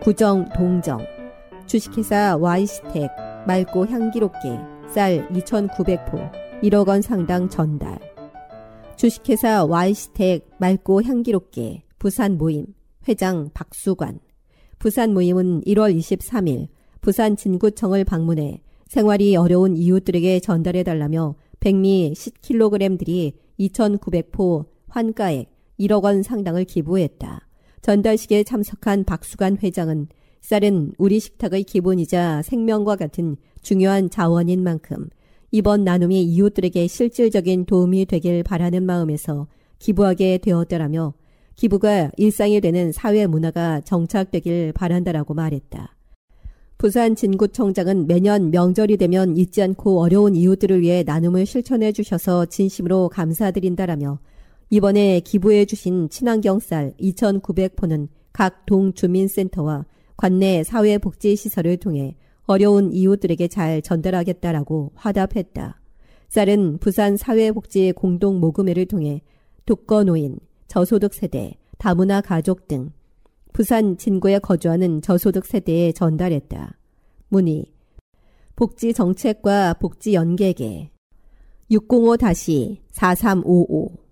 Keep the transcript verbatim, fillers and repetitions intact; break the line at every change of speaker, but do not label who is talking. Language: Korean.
구정 동정. 주식회사 와이스텍 맑고 향기롭게 쌀 이천구백 포 일억 원 상당 전달. 주식회사 와이스텍 맑고 향기롭게 부산 모임 회장 박수관. 부산 모임은 일월 이십삼일 부산 진구청을 방문해 생활이 어려운 이웃들에게 전달해달라며 백미 십 킬로그램들이 이천구백 포 환가액 일억 원 상당을 기부했다. 전달식에 참석한 박수관 회장은 쌀은 우리 식탁의 기본이자 생명과 같은 중요한 자원인 만큼 이번 나눔이 이웃들에게 실질적인 도움이 되길 바라는 마음에서 기부하게 되었더라며 기부가 일상이 되는 사회 문화가 정착되길 바란다라고 말했다. 부산 진구청장은 매년 명절이 되면 잊지 않고 어려운 이웃들을 위해 나눔을 실천해 주셔서 진심으로 감사드린다라며 이번에 기부해 주신 친환경 쌀 이천구백 포는 각 동주민센터와 관내 사회복지시설을 통해 어려운 이웃들에게 잘 전달하겠다라고 화답했다. 쌀은 부산 사회복지 공동모금회를 통해 독거노인, 저소득 세대, 다문화 가족 등 부산 진구에 거주하는 저소득 세대에 전달했다. 문의 복지정책과 복지연계계 육공오 사삼오오